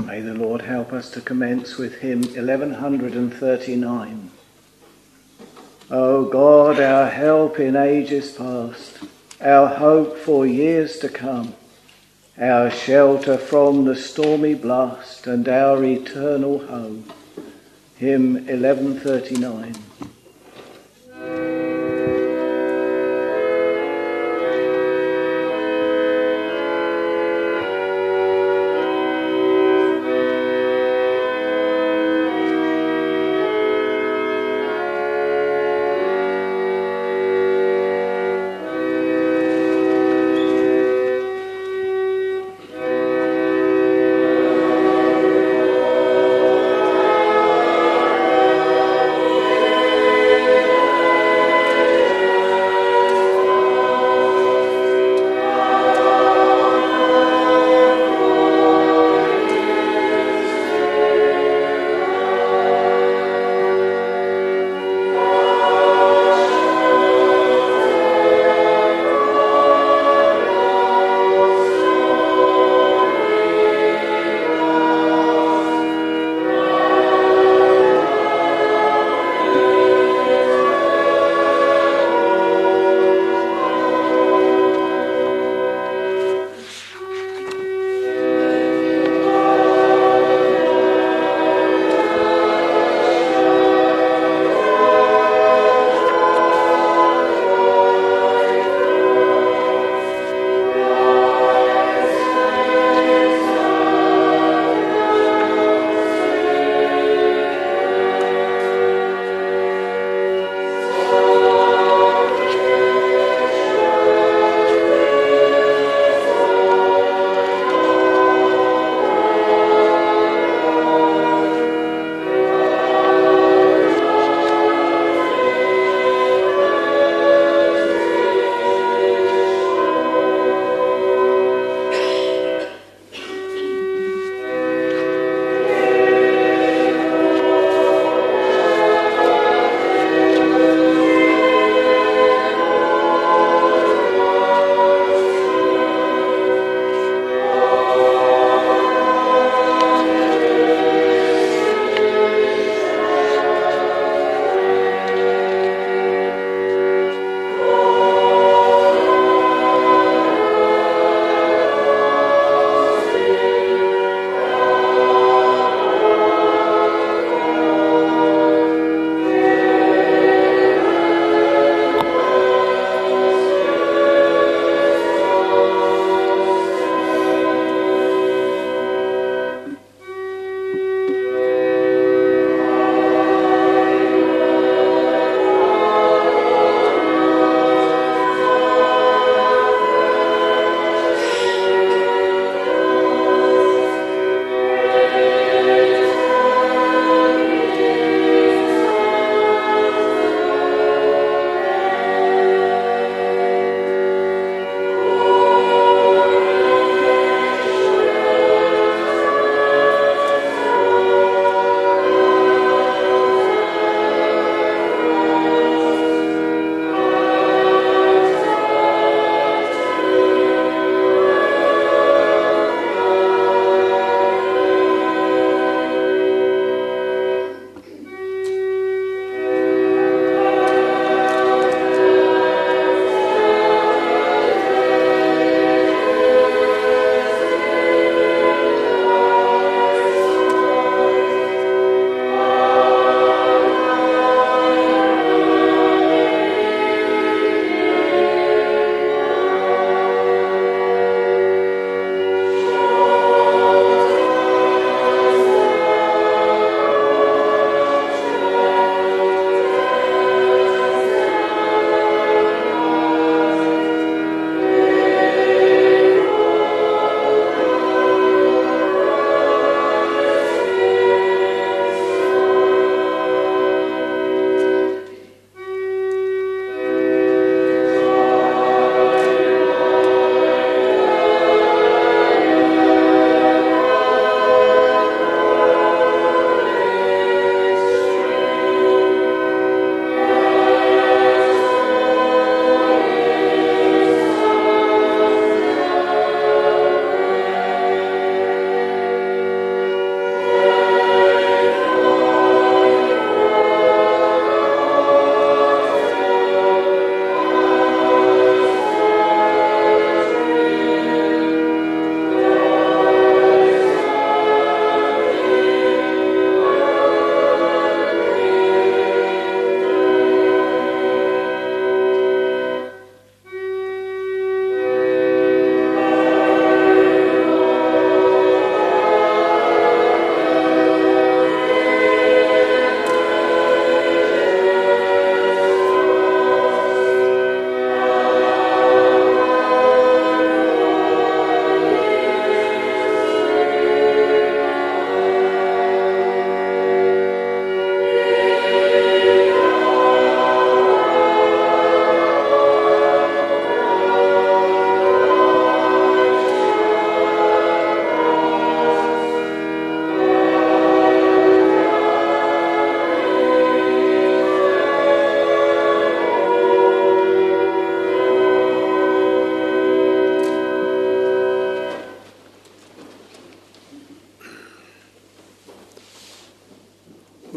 May the Lord help us to commence with hymn 1139. O God, our help in ages past, our hope for years to come, our shelter from the stormy blast and our eternal home. Hymn 1139. Amen.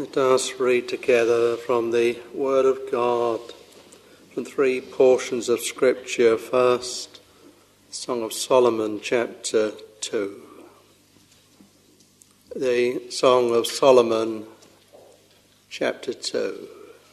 Let us read together from the Word of God, from 3 portions of Scripture. First, Song of Solomon, chapter 2. The Song of Solomon, chapter 2.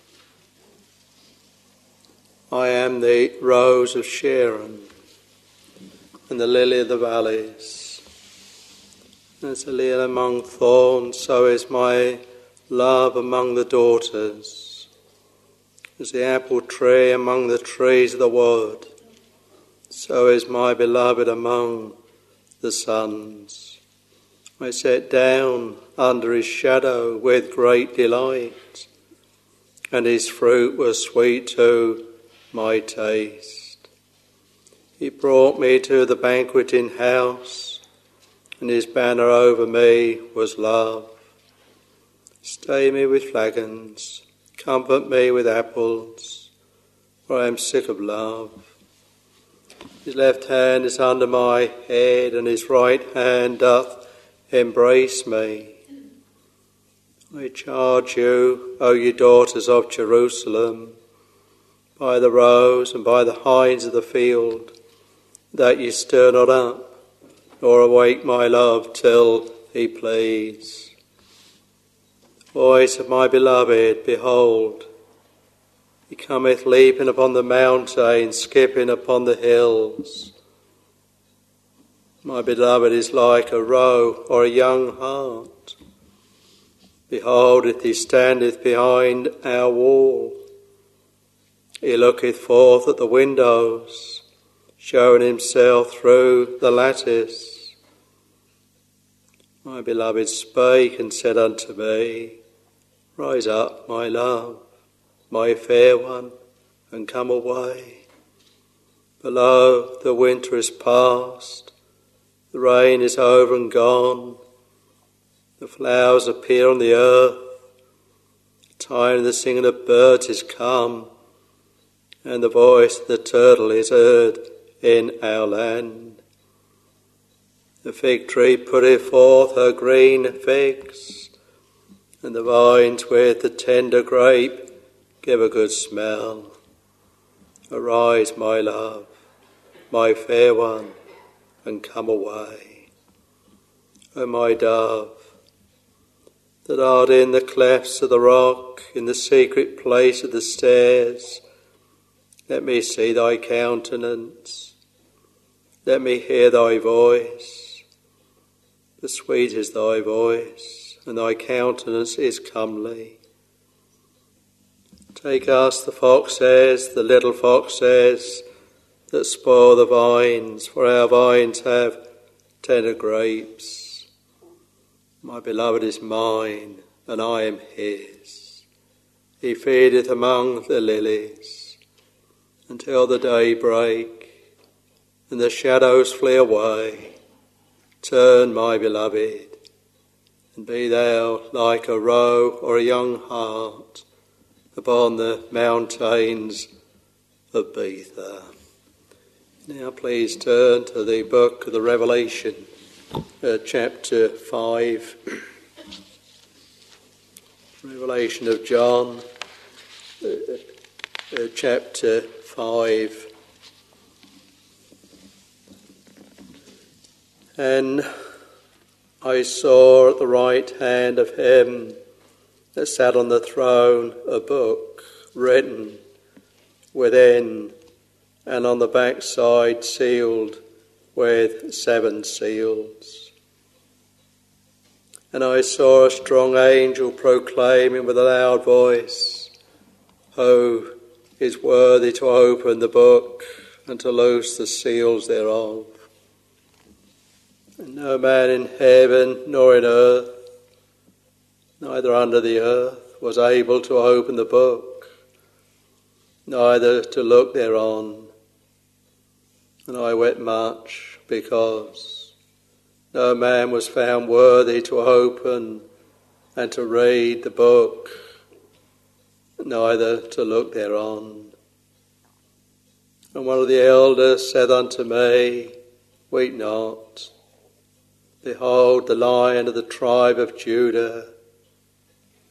I am the rose of Sharon and the lily of the valleys. As a lily among thorns, so is my love among the daughters. As the apple tree among the trees of the wood, so is my beloved among the sons. I sat down under his shadow with great delight, and his fruit was sweet to my taste. He brought me to the banqueting house, and his banner over me was love. Stay me with flagons, comfort me with apples, for I am sick of love. His left hand is under my head, and his right hand doth embrace me. I charge you, O ye daughters of Jerusalem, by the roes and by the hinds of the field, that ye stir not up, nor awake my love till he please. Voice of my beloved, behold, he cometh leaping upon the mountain, skipping upon the hills. My beloved is like a roe or a young hart. Beholdeth, he standeth behind our wall. He looketh forth at the windows, showing himself through the lattice. My beloved spake and said unto me, Rise up, my love, my fair one, and come away. Below, the winter is past, the rain is over and gone, the flowers appear on the earth, the time of the singing of birds is come, and the voice of the turtle is heard in our land. The fig tree putteth forth her green figs, and the vines with the tender grape give a good smell. Arise, my love, my fair one, and come away. O my dove, that art in the clefts of the rock, in the secret place of the stairs, let me see thy countenance, let me hear thy voice. For sweet is thy voice, and thy countenance is comely. Take us the foxes, the little foxes, that spoil the vines, for our vines have tender grapes. My beloved is mine, and I am his. He feedeth among the lilies, until the day break, and the shadows flee away. Turn, my beloved, and be thou like a roe or a young hart upon the mountains of Bether. Now please turn to the book of the Revelation, chapter 5. Revelation of John, chapter 5. And I saw at the right hand of him that sat on the throne a book written within and on the backside sealed with 7 seals. And I saw a strong angel proclaiming with a loud voice, Who is worthy to open the book and to loose the seals thereof? And no man in heaven nor in earth, neither under the earth, was able to open the book, neither to look thereon. And I wept much, because no man was found worthy to open and to read the book, neither to look thereon. And one of the elders said unto me, Weep not. Behold, the Lion of the tribe of Judah,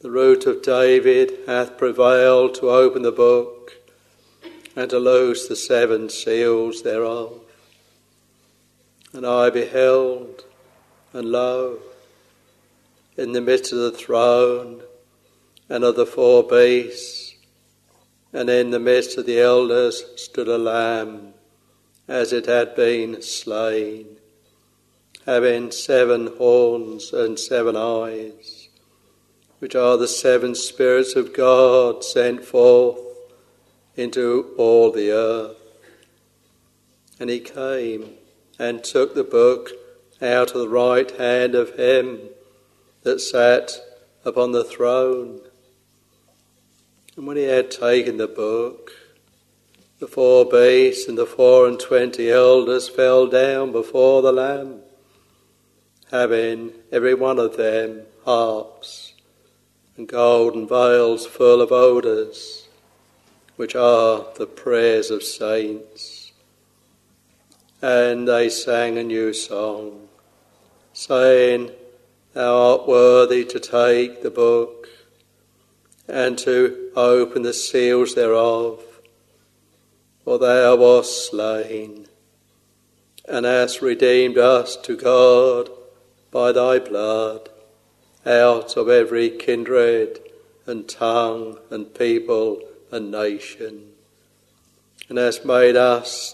The root of David hath prevailed to open the book and to loose the 7 seals thereof. And I beheld, and lo, in the midst of the throne and of the 4 beasts, and in the midst of the elders stood a lamb, as it had been slain, having 7 horns and 7 eyes, which are the 7 spirits of God sent forth into all the earth. And he came and took the book out of the right hand of him that sat upon the throne. And when he had taken the book, the 4 beasts and the 24 elders fell down before the Lamb, having every one of them harps and golden veils full of odours, which are the prayers of saints. And they sang a new song, saying, Thou art worthy to take the book and to open the seals thereof, for thou wast slain, and hast redeemed us to God by thy blood, out of every kindred and tongue and people and nation, and hast made us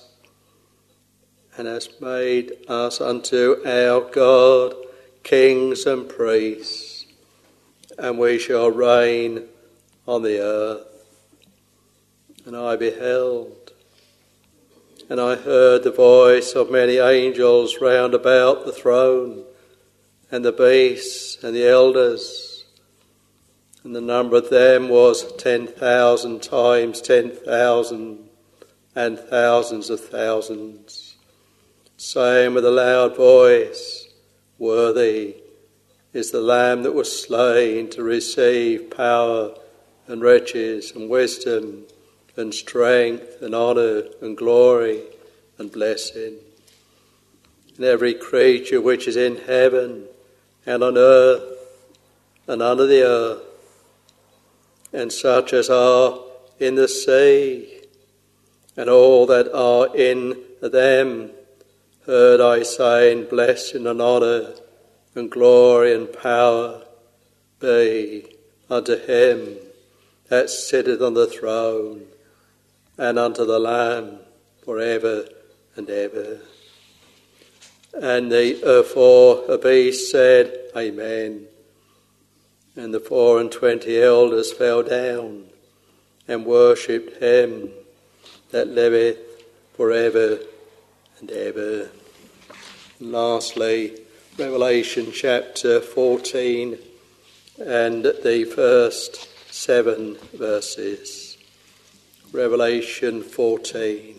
unto our God kings and priests, and we shall reign on the earth. And I beheld, and I heard the voice of many angels round about the throne, and the beasts and the elders, and the number of them was 10,000 times 10,000, and thousands of thousands, saying with a loud voice, Worthy is the Lamb that was slain to receive power and riches and wisdom and strength and honour and glory and blessing. And every creature which is in heaven and on earth and under the earth, and such as are in the sea, and all that are in them, heard I saying, Blessing and honour and glory and power be unto him that sitteth on the throne, and unto the Lamb for ever and ever. And the 4 beasts said, Amen. And the 24 elders fell down and worshipped him that liveth for ever and ever. And lastly, Revelation chapter 14 and the first 7 verses. Revelation 14.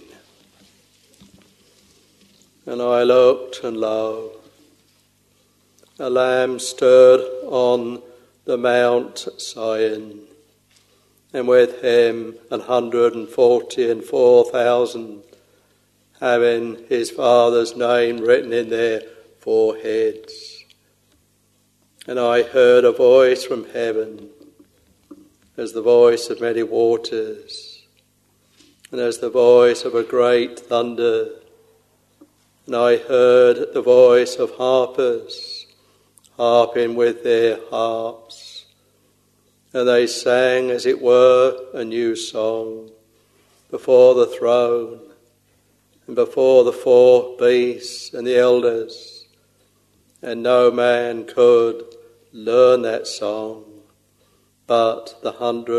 And I looked, and lo, a Lamb stood on the Mount Zion, and with him 144,000, having his Father's name written in their foreheads. And I heard a voice from heaven, as the voice of many waters, and as the voice of a great thunder. And I heard the voice of harpers, harping with their harps. And they sang, as it were, a new song before the throne, and before the 4 beasts and the elders. And no man could learn that song, but the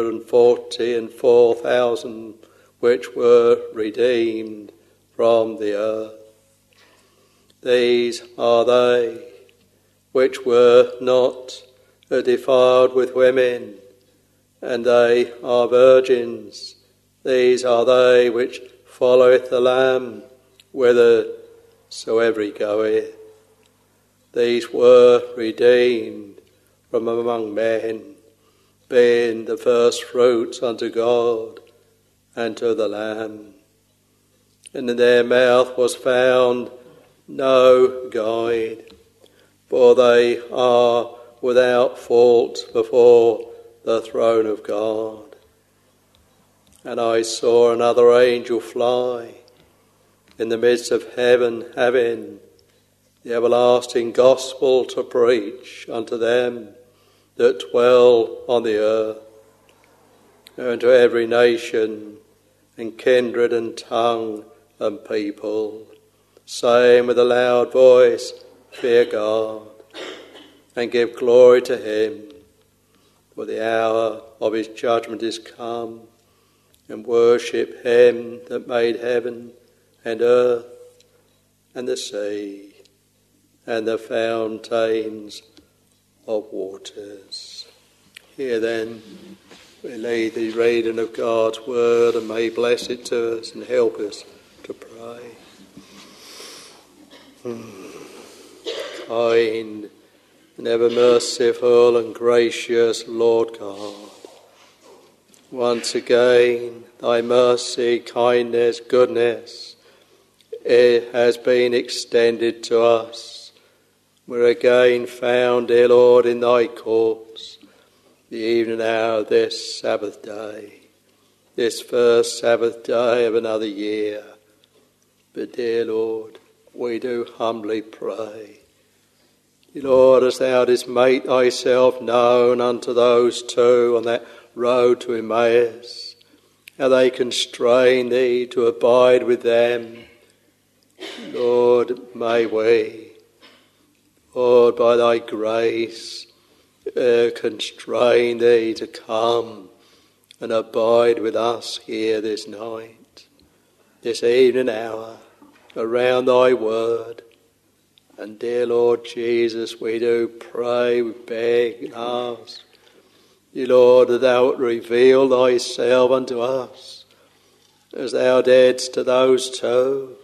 144,000 which were redeemed from the earth. These are they which were not defiled with women, and they are virgins. These are they which followeth the Lamb whithersoever he goeth. These were redeemed from among men, being the first fruits unto God and to the Lamb. And in their mouth was found no guile, for they are without fault before the throne of God. And I saw another angel fly in the midst of heaven, having the everlasting gospel to preach unto them that dwell on the earth, and to every nation and kindred and tongue and people, saying with a loud voice, Fear God, and give glory to him, for the hour of his judgment is come, and worship him that made heaven and earth and the sea and the fountains of waters. Here then we lay the reading of God's word, and may bless it to us and help us to pray. Kind and ever merciful and gracious Lord God, once again thy mercy, kindness, goodness, it has been extended to us. We're again found, dear Lord, in thy courts, the evening hour of this Sabbath day, this first Sabbath day of another year. But dear Lord, we do humbly pray, Lord, as thou didst make thyself known unto those two on that road to Emmaus, how they constrain thee to abide with them. Lord, may we, Lord, by thy grace, constrain thee to come and abide with us here this night, this evening hour, around thy word. And dear Lord Jesus, we do pray, we beg and ask, dear Lord, that thou wilt reveal thyself unto us, as thou didst to those two.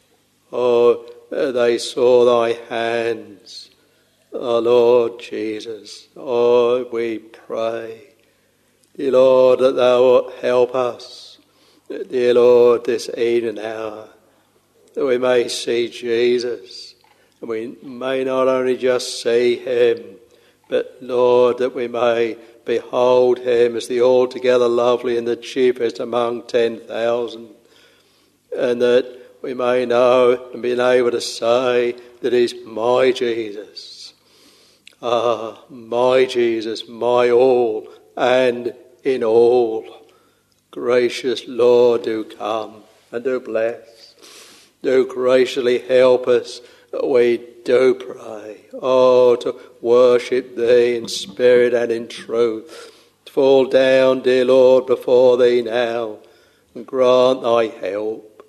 Oh, they saw thy hands. Oh, Lord Jesus, oh, we pray, dear Lord, that thou wilt help us, dear Lord, this evening hour, that we may see Jesus. And we may not only just see him, but, Lord, that we may behold him as the altogether lovely and the chiefest among 10,000. And that we may know and be able to say that he's my Jesus. Ah, my Jesus, my all and in all. Gracious Lord, do come and do bless. Do graciously help us. We do pray, oh, to worship thee in spirit and in truth. To fall down, dear Lord, before thee now and grant thy help.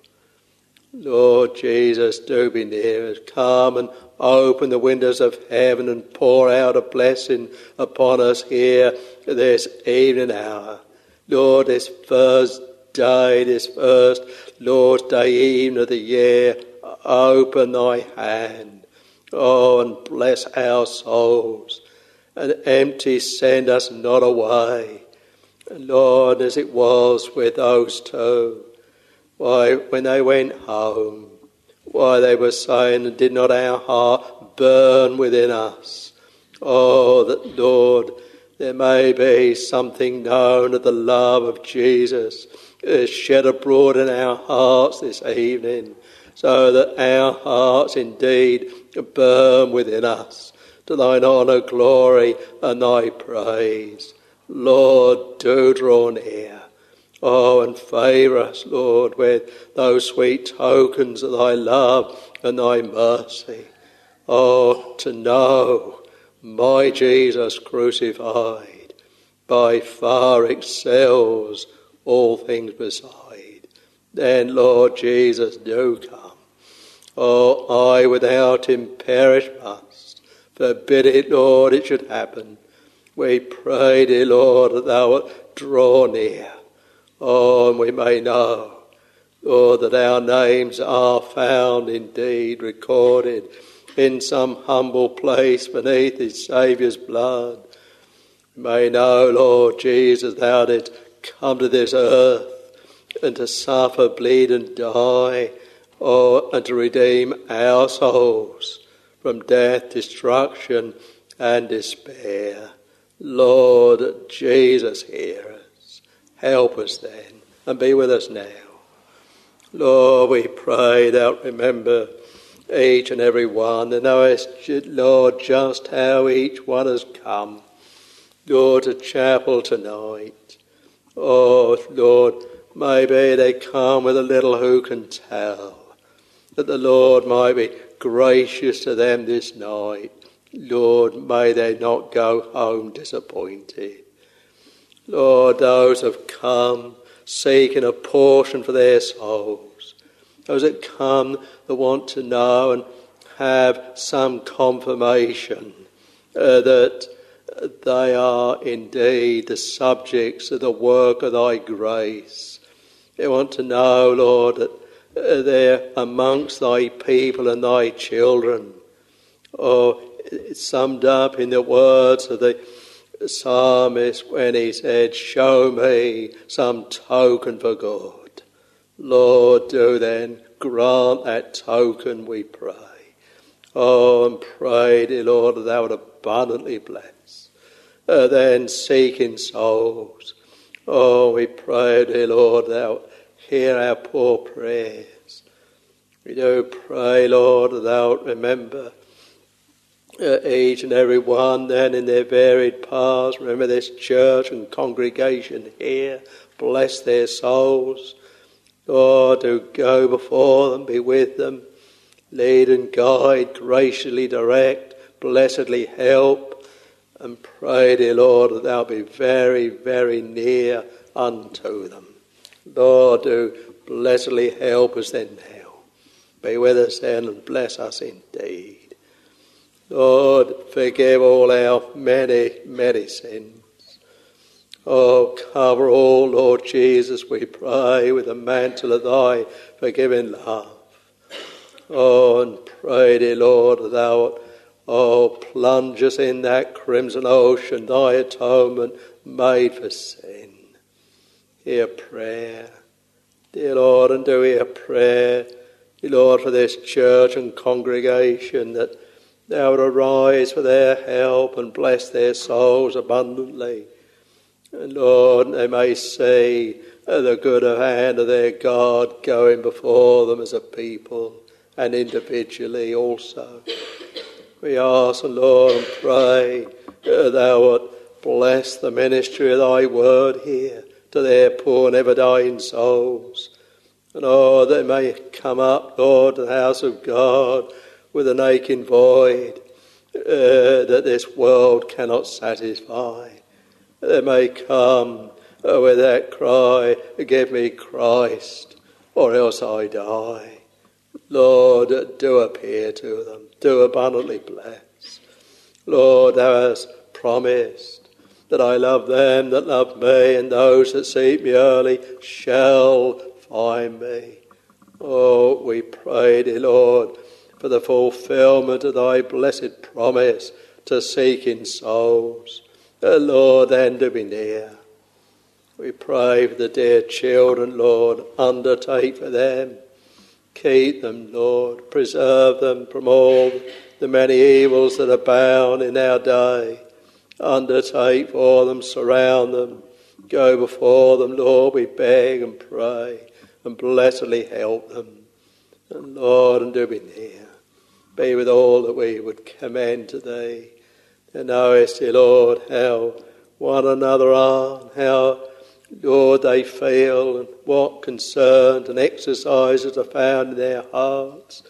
Lord Jesus, do be near us. Come and open the windows of heaven and pour out a blessing upon us here this evening hour. Lord, this first day, this first Lord's Day evening of the year, open thy hand, oh, and bless our souls, and empty send us not away. And Lord, as it was with those two, why, when they went home, why they were saying, did not our heart burn within us? Oh, that, Lord, there may be something known of the love of Jesus shed abroad in our hearts this evening, so that our hearts indeed burn within us to thine honour, glory, and thy praise. Lord, do draw near. Oh, and favour us, Lord, with those sweet tokens of thy love and thy mercy. Oh, to know my Jesus crucified by far excels all things beside. Then, Lord Jesus, do come. Oh, I without him perish must. Forbid it, Lord, it should happen. We pray, dear Lord, that thou wilt draw near. Oh, and we may know, Lord, that our names are found indeed recorded in some humble place beneath his Saviour's blood. We may know, Lord Jesus, thou didst come to this earth and to suffer, bleed and die, oh, and to redeem our souls from death, destruction and despair. Lord Jesus, hear us. Help us then, and be with us now. Lord, we pray thou remember each and every one, and knowest, Lord, just how each one has come, Lord, to chapel tonight. Oh, Lord, maybe they come with a little who can tell, that the Lord might be gracious to them this night. Lord, may they not go home disappointed. Lord, those have come seeking a portion for their souls, those that come that want to know and have some confirmation that they are indeed the subjects of the work of thy grace. They want to know, Lord, that they're amongst thy people and thy children. Oh, it's summed up in the words of the psalmist when he said, show me some token for good. Lord, do then grant that token, we pray. Oh, and pray, dear Lord, that thou would abundantly bless. Then seeking souls. Oh, we pray, dear Lord, thou hear our poor prayers. We do pray, Lord, that thou remember each and every one then in their varied paths. Remember this church and congregation here. Bless their souls. Lord, do go before them, be with them. Lead and guide, graciously direct, blessedly help. And pray, dear Lord, that thou be very, very near unto them. Lord, do blessedly help us then now. Be with us then and bless us indeed. Lord, forgive all our many, many sins. Oh, cover all, Lord Jesus, we pray, with the mantle of thy forgiving love. Oh, and pray, dear Lord, that thou, plunge us in that crimson ocean, thy atonement made for sin. Hear prayer, dear Lord, and do hear prayer, dear Lord, for this church and congregation, that thou would arise for their help and bless their souls abundantly. And Lord, they may see the good hand of their God going before them as a people and individually also. We ask, Lord, and pray thou would bless the ministry of thy word here to their poor never dying souls. And they may come up, Lord, to the house of God with an aching void that this world cannot satisfy. They may come with that cry, give me Christ, or else I die. Lord, do appear to them, do abundantly bless. Lord, thou hast promised that I love them that love me, and those that seek me early shall find me. Oh, we pray, dear Lord, for the fulfillment of thy blessed promise to seek in souls. Lord, then to be near. We pray for the dear children, Lord. Undertake for them. Keep them, Lord. Preserve them from all the many evils that abound in our day. Undertake for them. Surround them. Go before them, Lord. We beg and pray and blessedly help them. And Lord, and do be near. Be with all that we would commend to thee. And knowest, dear Lord, how one another are, and how, Lord, they feel, and what concerns and exercises are found in their hearts.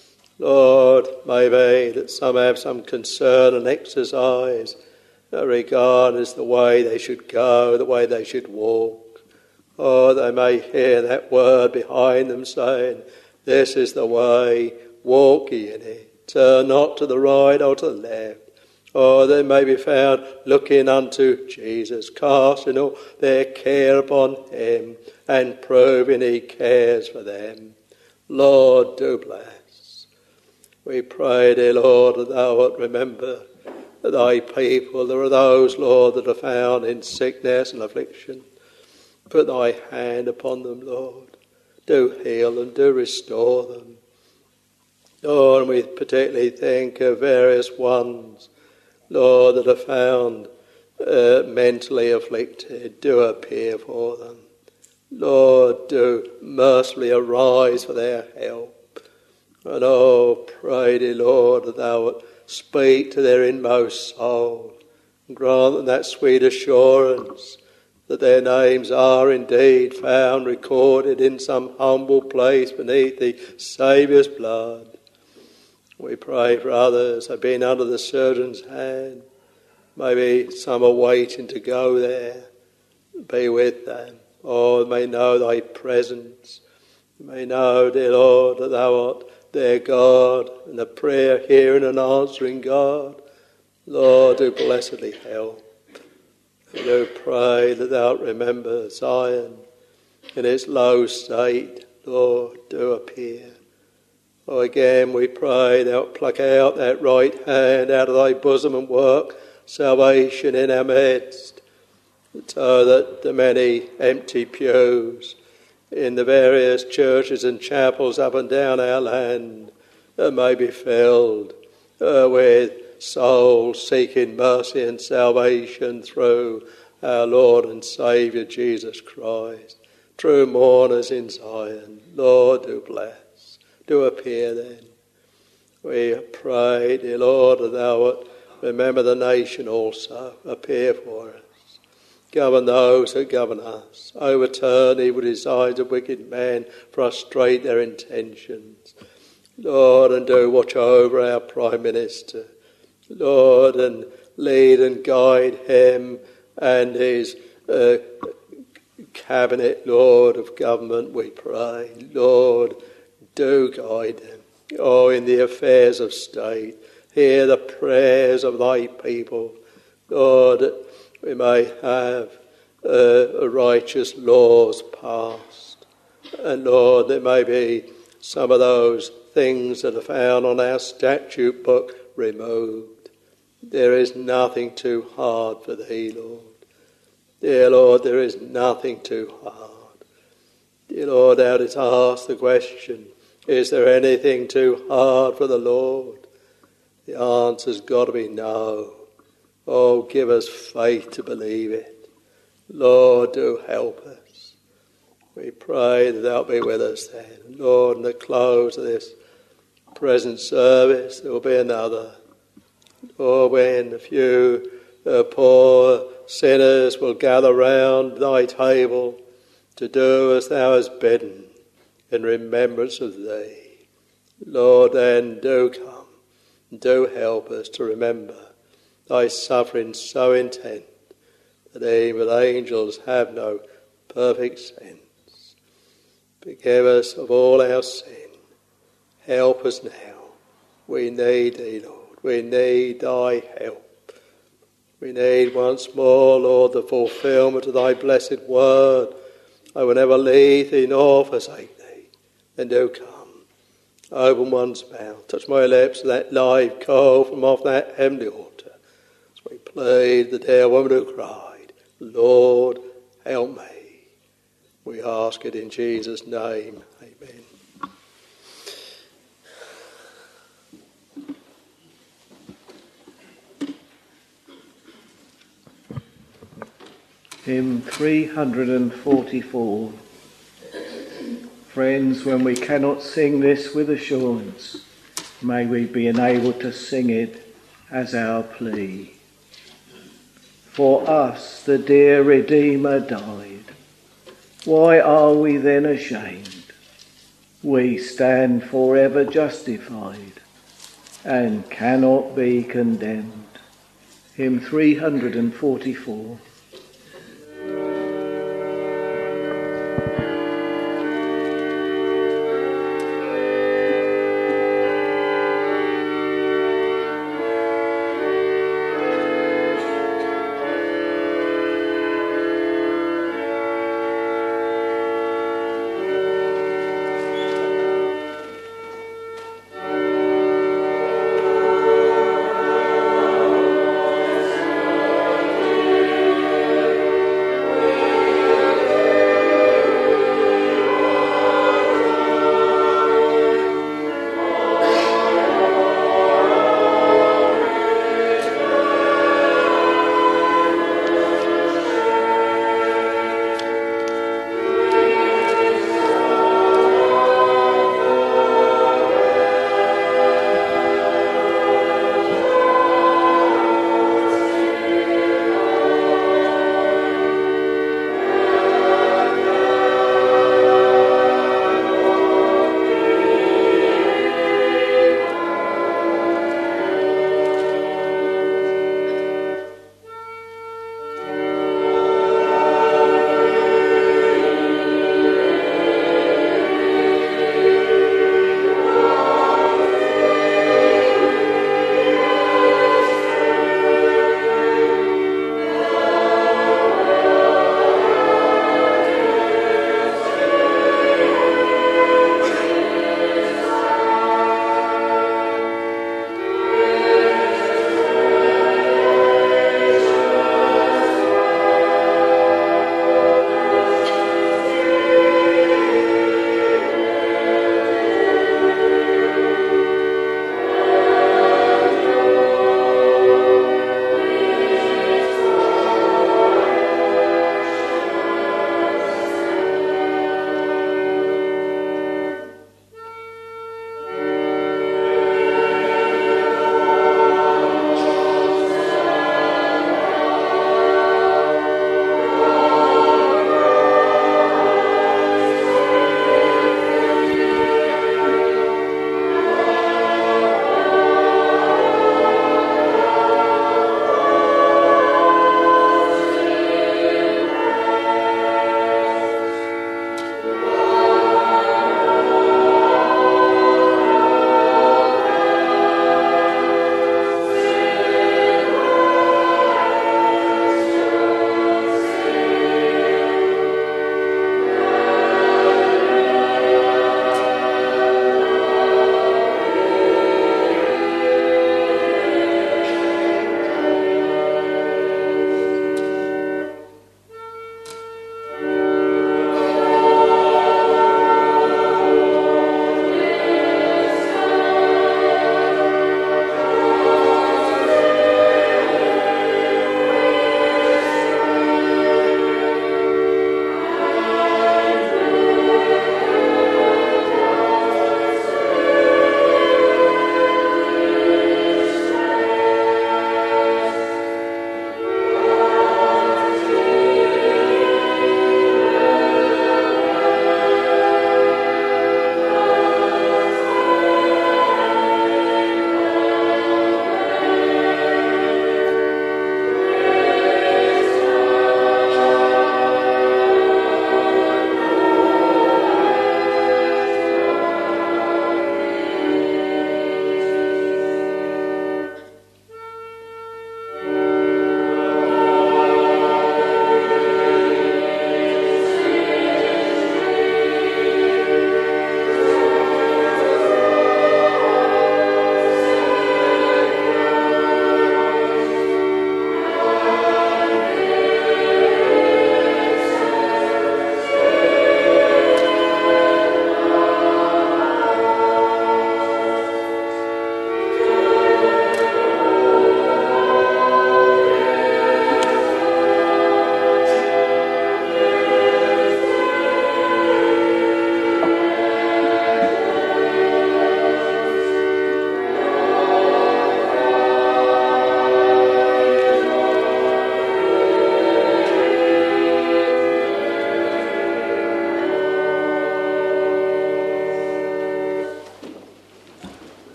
Lord, may be that some have some concern and exercise regarding the way they should go, the way they should walk. Oh, they may hear that word behind them saying, this is the way, walk ye in it, turn not to the right or to the left. Or they may be found looking unto Jesus, casting all their care upon him, and proving he cares for them. Lord, do bless. We pray, dear Lord, that thou wilt remember thy people. There are those, Lord, that are found in sickness and affliction. Put thy hand upon them, Lord. Do heal them, do restore them. Lord, and we particularly think of various ones, Lord, that are found mentally afflicted, do appear for them. Lord, do mercifully arise for their help. And pray thee, Lord, that thou wilt speak to their inmost soul, and grant them that sweet assurance that their names are indeed found recorded in some humble place beneath the Saviour's blood. We pray for others who have been under the surgeon's hand. Maybe some are waiting to go there. Be with them. May know thy presence. May know, dear Lord, that thou art their God and a prayer hearing and answering God. Lord, do blessedly help. We do pray that thou remember Zion in its low state. Lord, do appear. Again we pray thou pluck out that right hand out of thy bosom and work salvation in our midst, so that the many empty pews in the various churches and chapels up and down our land may be filled with souls seeking mercy and salvation through our Lord and Saviour Jesus Christ. True mourners in Zion, Lord, do bless, do appear then. We pray, dear Lord, that thou wilt remember the nation also, appear for us. Govern those who govern us. Overturn evil designs of wicked men, frustrate their intentions. Lord, and do watch over our Prime Minister. Lord, and lead and guide him and his cabinet, Lord, of government, we pray. Lord, do guide them. In the affairs of state, hear the prayers of thy people. Lord, we may have righteous laws passed. And Lord, there may be some of those things that are found on our statute book removed. There is nothing too hard for thee, Lord. Dear Lord, there is nothing too hard. Dear Lord, thou didst ask the question, is there anything too hard for the Lord? The answer's got to be no. Give us faith to believe it. Lord, do help us. We pray that thou be with us then. Lord, in the close of this present service, there will be another. When a few poor sinners will gather round thy table to do as thou hast bidden in remembrance of thee. Lord, then do come, do help us to remember thy suffering so intent that even angels have no perfect sense. Forgive us of all our sin. Help us now. We need thee, Lord. We need thy help. We need once more, Lord, the fulfilment of thy blessed word. I will never leave thee nor forsake thee. Then do come. Open one's mouth. Touch my lips, that live coal from off that heavenly altar. As we plead the dear woman who cried, Lord, help me. We ask it in Jesus' name. Amen. Hymn 344. Friends, when we cannot sing this with assurance, may we be enabled to sing it as our plea. For us the dear Redeemer died. Why are we then ashamed? We stand forever justified and cannot be condemned. Hymn 344.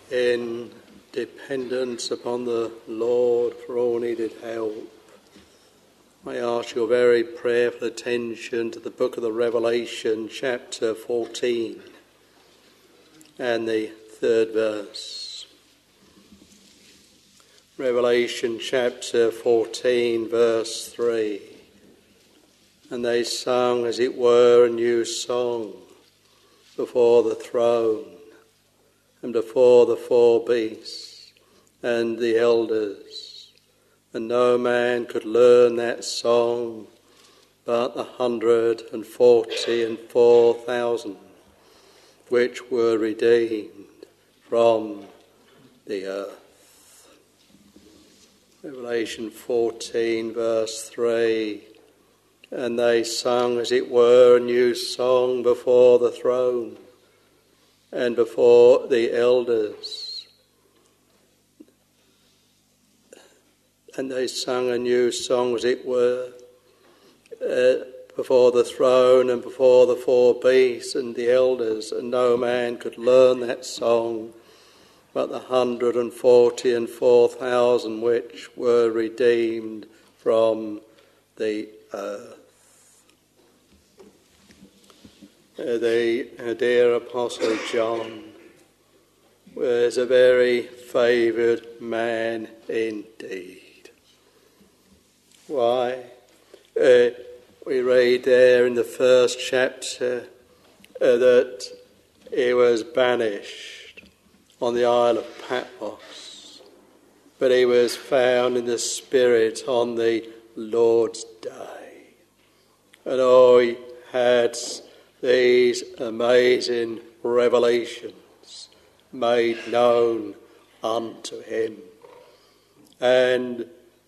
in dependence upon the Lord for all needed help, I ask your very prayerful attention to the book of the Revelation, chapter 14, and the 3rd verse. Revelation chapter 14, verse 3. And they sung, as it were, a new song before the throne and before the 4 beasts and the elders. And no man could learn that song but 144,000 which were redeemed from the earth. Revelation 14, verse 3. And they sung, as it were, a new song before the throne and before the elders. And they sung a new song, as it were, before the throne and before the 4 beasts and the elders, and no man could learn that song but the 144,000 which were redeemed from the earth. The dear Apostle John was a very favoured man indeed. Why? We read there in the 1st chapter that he was banished on the Isle of Patmos, but he was found in the Spirit on the Lord's day. And he had these amazing revelations made known unto him. And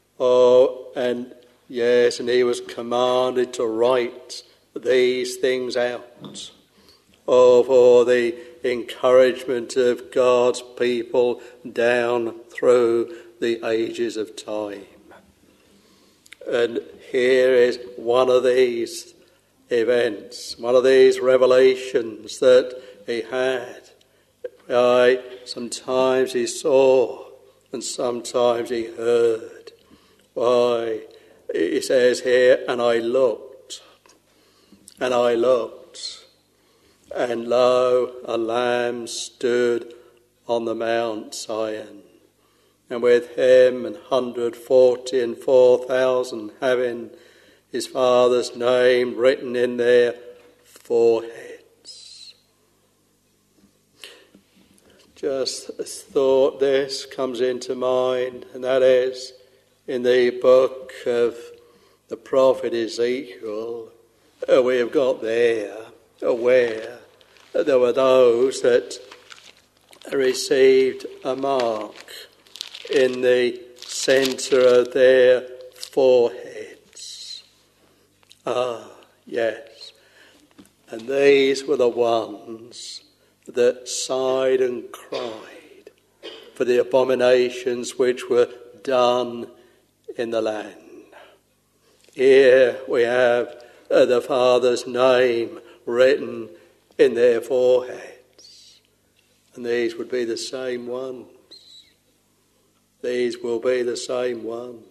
he was commanded to write these things out for the encouragement of God's people down through the ages of time. And here is one of these events, one of these revelations that he had. Sometimes he saw and sometimes he heard. Why, he says here, and I looked, and lo, a Lamb stood on the Mount Zion, and with him 144,000 having his Father's name written in their foreheads. Just a thought this comes into mind, and that is in the book of the prophet Ezekiel, we have got there where there were those that received a mark in the centre of their foreheads. Yes. And these were the ones that sighed and cried for the abominations which were done in the land. Here we have the Father's name written in their foreheads. And these would be the same ones. These will be the same ones.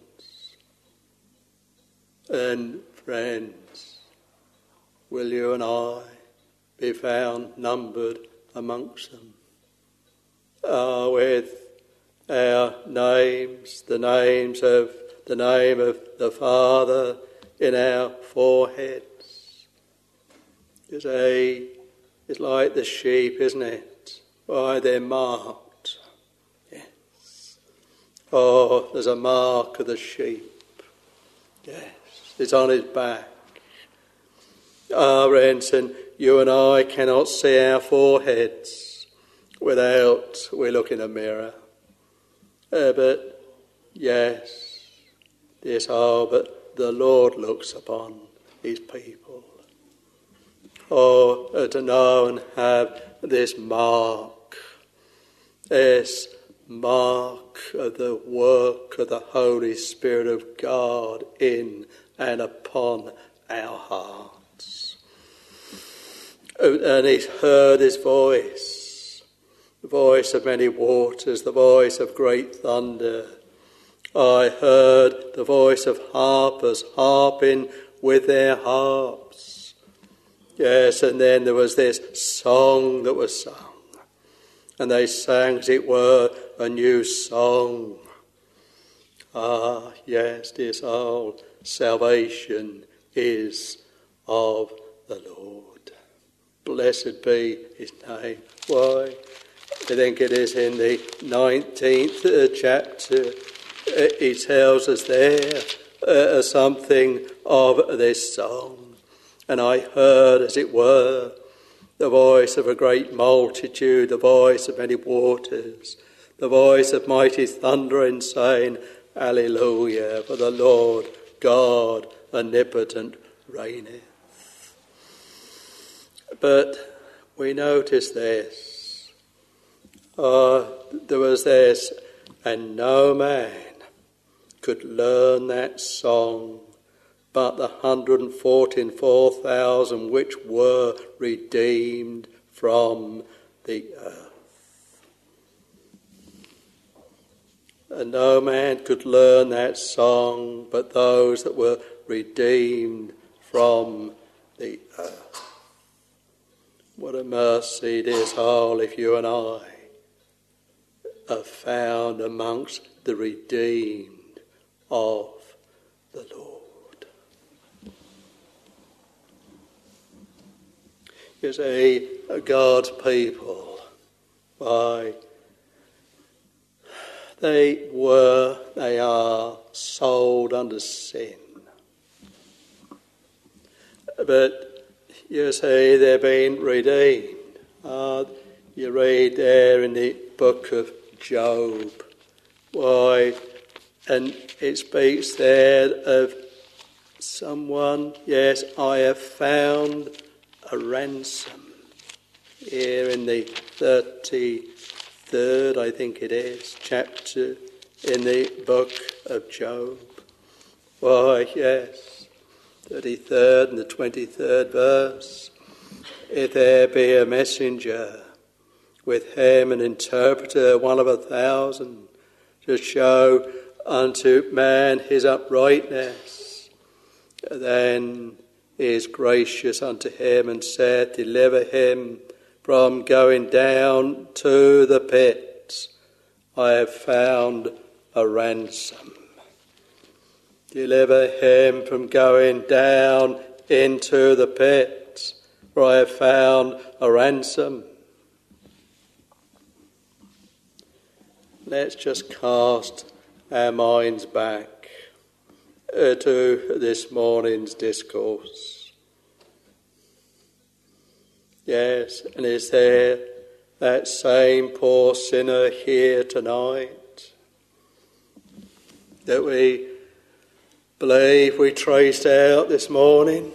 And friends, will you and I be found numbered amongst them? With our names, the name of the Father in our foreheads. It's like the sheep, isn't it? Why, they're marked. Yes. There's a mark of the sheep. Yes. It's on his back. Friends, and you and I cannot see our foreheads without we look in a mirror. But yes, but the Lord looks upon his people. To know and have this mark of the work of the Holy Spirit of God in and upon our hearts. And he's heard his voice voice of many waters, the voice of great thunder. I heard the voice of harpers harping with their harps. Yes, and then there was this song that was sung. And they sang, as it were, a new song. Ah, yes, dear soul, salvation is of the Lord. Blessed be his name. Why? I think it is in the 19th chapter. He tells us there something of this song. And I heard, as it were, the voice of a great multitude, the voice of many waters, the voice of mighty thundering, saying, Alleluia, for the Lord God omnipotent reigneth. But we notice this. There was this, and no man could learn that song but the 144,000 which were redeemed from the earth. And no man could learn that song but those that were redeemed from the earth. What a mercy, dear soul, if you and I are found amongst the redeemed of the Lord. You see, God's people, why, they are sold under sin. But you see, they're being redeemed. You read there in the book of Job. Why, and it speaks there of someone, yes, I have found a ransom. Here in the 33rd, I think it is, chapter in the book of Job. Why, yes, 33rd and the 23rd verse. If there be a messenger with him, an interpreter, one of 1,000, to show unto man his uprightness, then he is gracious unto him and saith, deliver him from going down to the pit. I have found a ransom. Deliver him from going down into the pit, for I have found a ransom. Let's just cast our minds back to this morning's discourse. Yes, and is there that same poor sinner here tonight that we believe we traced out this morning?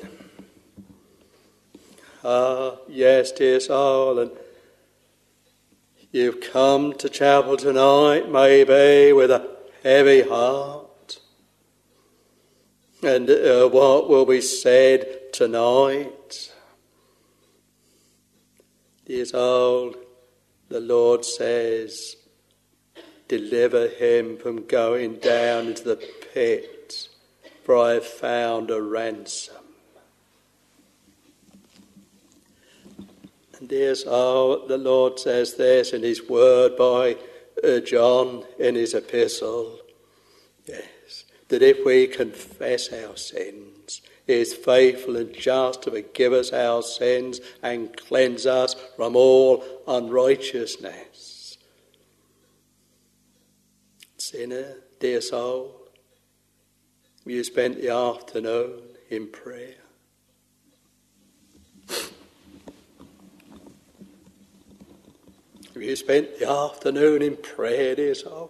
Ah, yes, dear soul, and you've come to chapel tonight maybe with a heavy heart. And what will be said tonight? Dear soul, the Lord says, deliver him from going down into the pit, for I have found a ransom. And dear soul, the Lord says this in his word by John in his epistle. Yes, that if we confess our sins, he is faithful and just to forgive us our sins and cleanse us from all unrighteousness. Sinner, dear soul, you spent the afternoon in prayer. Have you spent the afternoon in prayer, dear soul?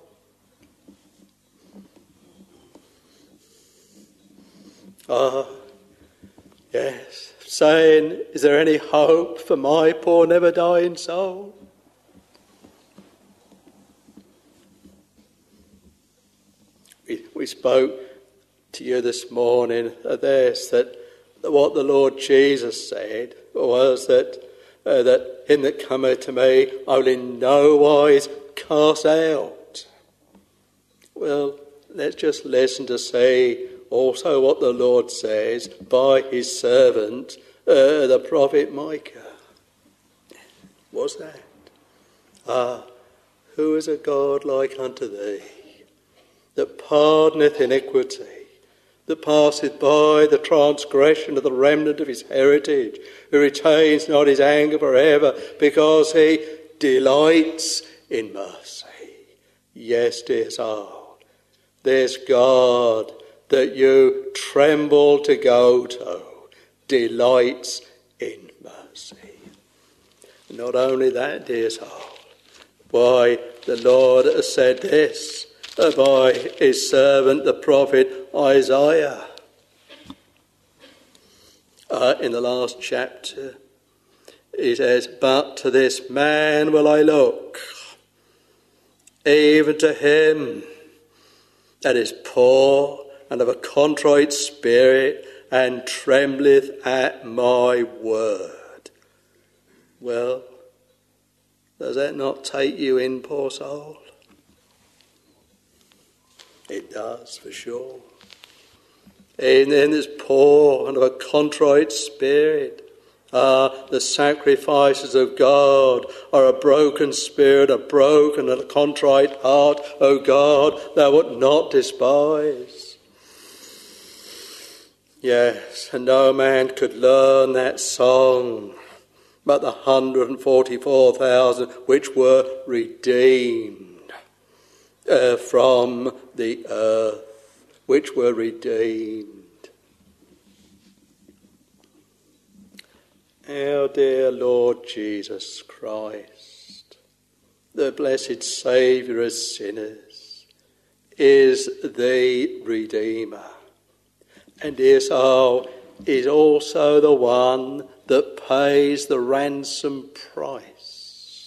Ah, yes, saying, is there any hope for my poor never dying soul? We spoke to you this morning of this, that what the Lord Jesus said was that that him that cometh to me I will in no wise cast out. Well, let's just listen to see also what the Lord says by his servant, the prophet Micah. What's that? Who is a God like unto thee, that pardoneth iniquity, that passeth by the transgression of the remnant of his heritage, who retains not his anger forever, because he delights in mercy. Yes, dear soul, this God that you tremble to go to delights in mercy. Not only that, dear soul, why, the Lord has said this by his servant, the prophet Isaiah. In the last chapter, he says, but to this man will I look, even to him that is poor and of a contrite spirit, and trembleth at my word. Well, does that not take you in, poor soul? It does, for sure. And then this poor and of a contrite spirit. The sacrifices of God are a broken spirit, a broken and a contrite heart. O God, thou wilt not despise. Yes, and no man could learn that song but the 144,000 which were redeemed from the earth, which were redeemed. Our dear Lord Jesus Christ, the blessed Saviour of sinners, is the Redeemer, and is also the one that pays the ransom price.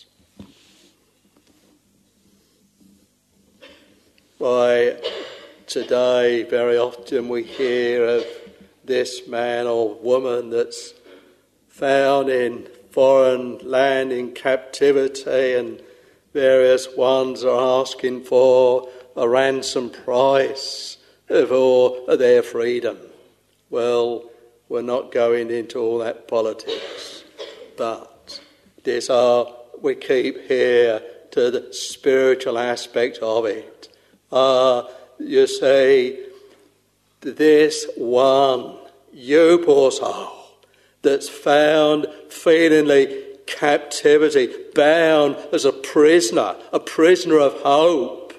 Why, today very often we hear of this man or woman that's found in foreign land in captivity, and various ones are asking for a ransom price for their freedom. Well, we're not going into all that politics, but we keep here to the spiritual aspect of it. You see, this one, you poor soul, that's found feelingly captivity, bound as a prisoner of hope.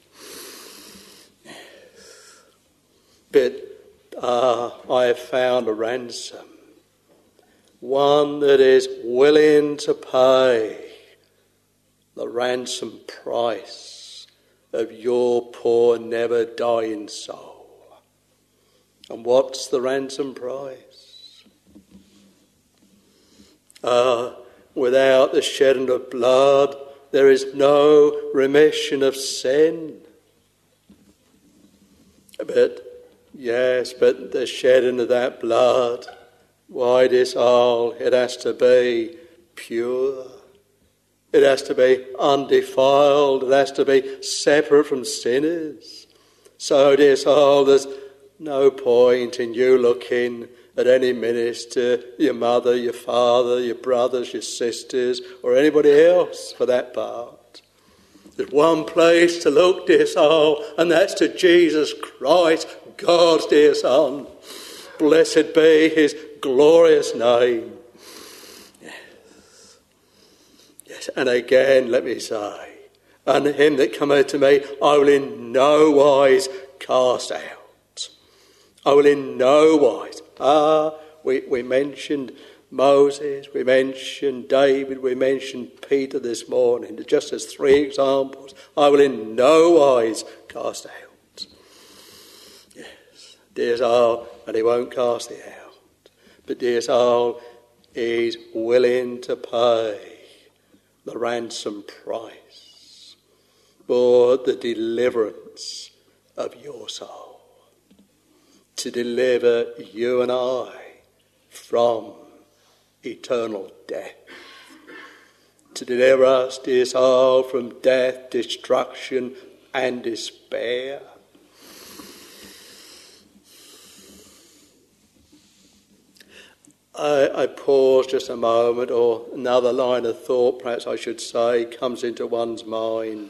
But I have found a ransom, one that is willing to pay the ransom price of your poor, never dying soul. And what's the ransom price? Without the shedding of blood, there is no remission of sin. But the shedding of that blood, why this all? It has to be pure. It has to be undefiled. It has to be separate from sinners. So this all, there's no point in you looking at any minister, your mother, your father, your brothers, your sisters, or anybody else for that part. There's one place to look, dear soul, and that's to Jesus Christ, God's dear Son. Blessed be his glorious name. Yes, and again let me say, and him that cometh to me I will in no wise cast out. I will in no wise. We mentioned Moses, we mentioned David, we mentioned Peter this morning, just as 3 examples. I will in no wise cast out. Yes, dear soul, and he won't cast thee out. But dear soul, he's willing to pay the ransom price for the deliverance of your soul. To deliver you and I from eternal death. to deliver us, dear soul, from death, destruction and despair. I pause just a moment, or another line of thought, perhaps I should say, comes into one's mind.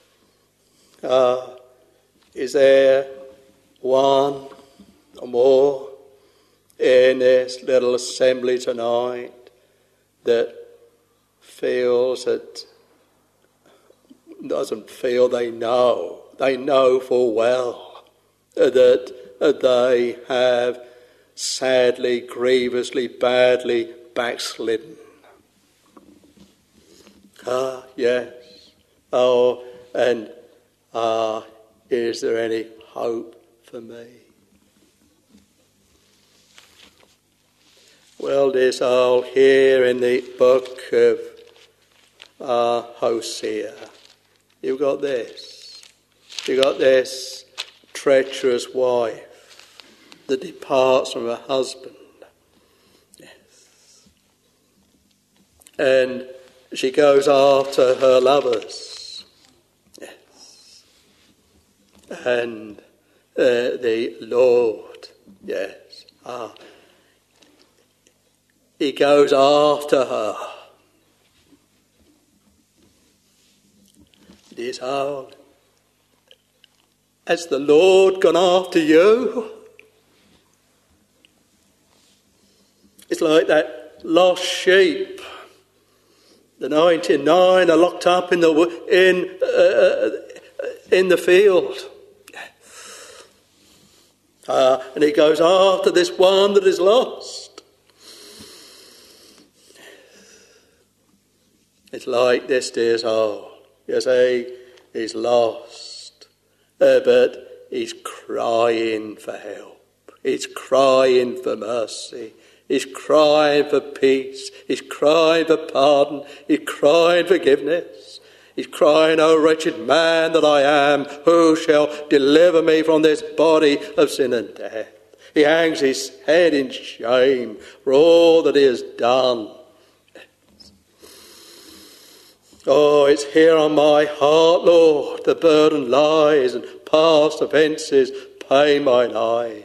Is there one or more in this little assembly tonight that feels that, doesn't feel, they know full well that they have sadly, grievously, badly backslidden? Yes. Oh, and is there any hope for me? Well, dear soul, here in the book of Hosea, you've got this. You've got this treacherous wife that departs from her husband. Yes. And she goes after her lovers. Yes. And the Lord, yes, he goes after her. Dear soul, has the Lord gone after you? It's like that lost sheep. The 99 are locked up in the field. And he goes after this one that is lost. It's like this, dear soul. You see, he's lost, but he's crying for help. He's crying for mercy. He's crying for peace. He's crying for pardon. He's crying for forgiveness. He's crying, "O wretched man that I am, who shall deliver me from this body of sin and death?" He hangs his head in shame for all that he has done. Oh, it's here on my heart, Lord, the burden lies, and past offences pain mine eyes.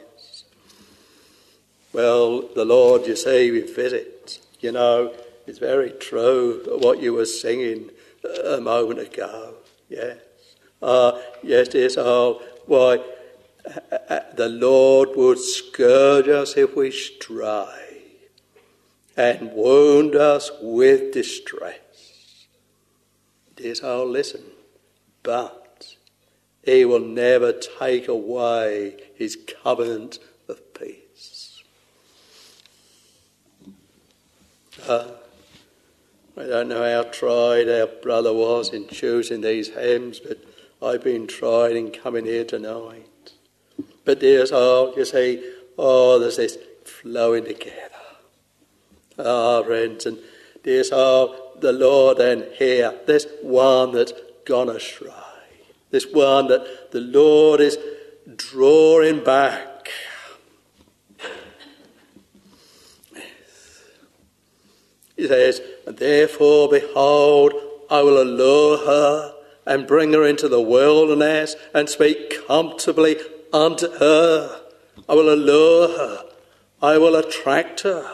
Well, the Lord, you see, we visit. You know, it's very true what you were singing a moment ago. Yes. Yes, dear soul. Why, the Lord would scourge us if we stray and wound us with distress. Dear soul, listen. But he will never take away his covenant of peace. I don't know how tried our brother was in choosing these hymns, but I've been tried in coming here tonight. But dear soul, you see, there's this flowing together. Friends, and dear soul, the Lord then here, this one that's gone astray, this one that the Lord is drawing back. He says, "And therefore, behold, I will allure her and bring her into the wilderness and speak comfortably unto her. I will allure her. I will attract her."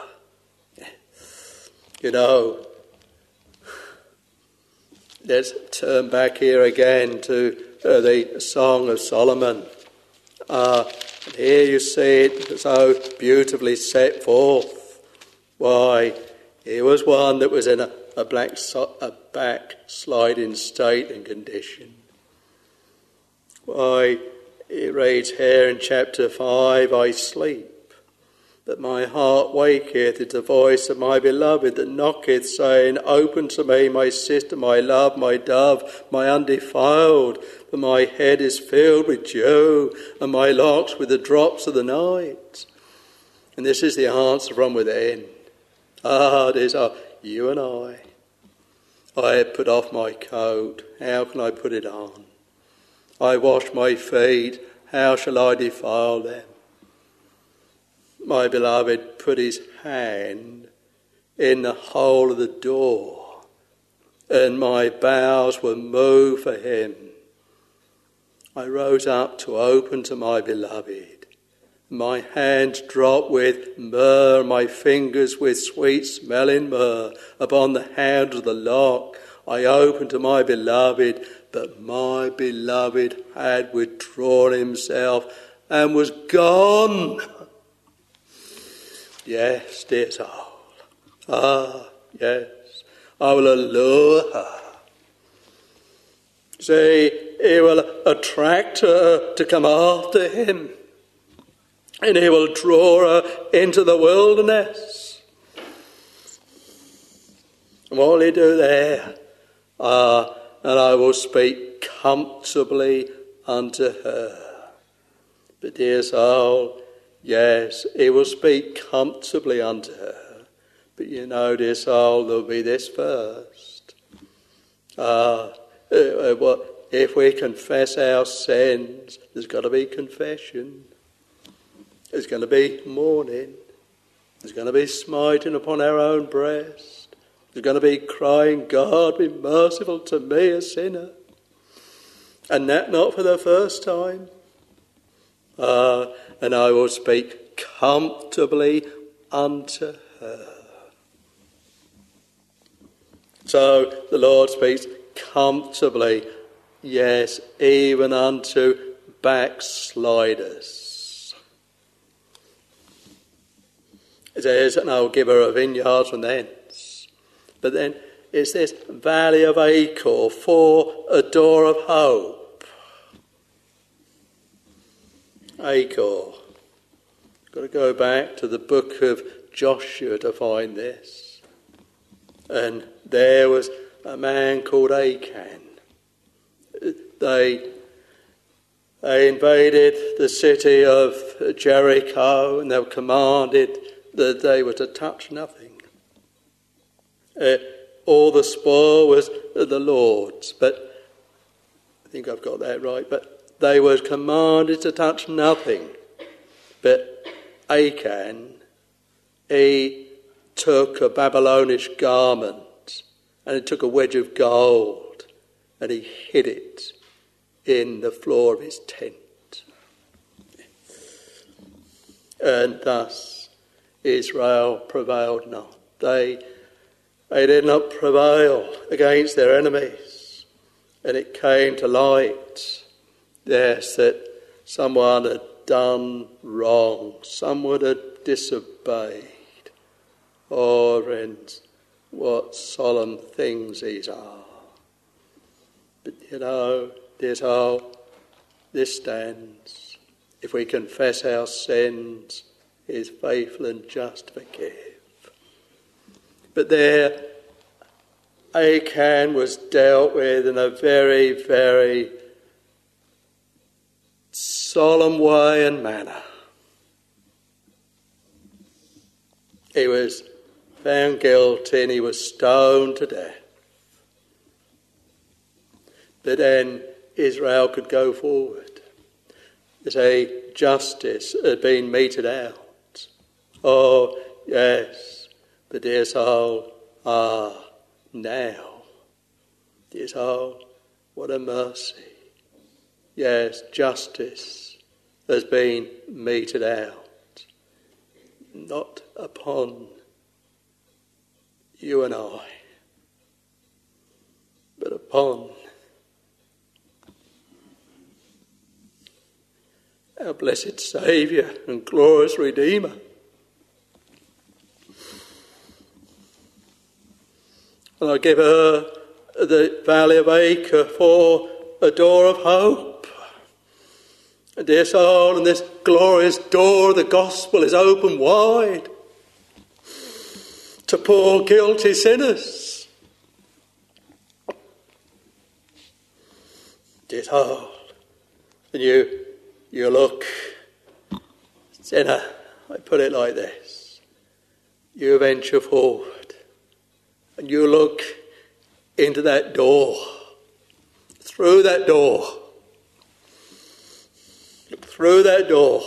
You know, let's turn back here again to the Song of Solomon. And here you see it so beautifully set forth. Why, he was one that was in a backsliding state and condition. Why, it reads here in chapter 5, "I sleep, but my heart waketh at the voice of my beloved that knocketh, saying, Open to me, my sister, my love, my dove, my undefiled, for my head is filled with dew, and my locks with the drops of the night." And this is the answer from within. These are you and I. I have put off my coat. How can I put it on? I wash my feet. How shall I defile them? My beloved put his hand in the hole of the door and my bowels were moved for him. I rose up to open to my beloved. My hand dropped with myrrh, my fingers with sweet-smelling myrrh upon the hand of the lock. I opened to my beloved, but my beloved had withdrawn himself and was gone. Yes, dear soul. Ah, yes, I will allure her. See, he will attract her to come after him, and he will draw her into the wilderness. And what will he do there? And I will speak comfortably unto her. But dear soul, yes, he will speak comfortably unto her. But you know, dear soul, there'll be this first. If we confess our sins, there's got to be confession. There's going to be mourning. There's going to be smiting upon our own breast. There's going to be crying, God, be merciful to me, a sinner. And that not for the first time. And I will speak comfortably unto her. So the Lord speaks comfortably, yes, even unto backsliders. It says, and I will give her a vineyard from thence. But then it's this valley of Achor for a door of hope. Achor. Got to go back to the book of Joshua to find this. And there was a man called Achan. They invaded the city of Jericho, and they were commanded that they were to touch nothing. All the spoil was the Lord's, but I think I've got that right. But they were commanded to touch nothing. But Achan, he took a Babylonish garment and he took a wedge of gold and he hid it in the floor of his tent. And thus Israel prevailed not. They did not prevail against their enemies. And it came to light, yes, that someone had done wrong. Someone had disobeyed. Oh, friends, what solemn things these are. But you know, dear soul, this stands. If we confess our sins, he is faithful and just to forgive. But there, Achan was dealt with in a very, very solemn way and manner. He was found guilty and he was stoned to death. But then Israel could go forward. As a justice had been meted out. Oh, yes, but dear soul, now, dear soul, what a mercy. Yes, justice has been meted out. Not upon you and I, but upon our blessed Saviour and glorious Redeemer. And I give her the valley of Achor for a door of hope. And dear soul, and this glorious door of the gospel is open wide to poor guilty sinners. Dear soul, and you look, sinner, I put it like this. You venture forward and you look into that door, through that door. Look through that door.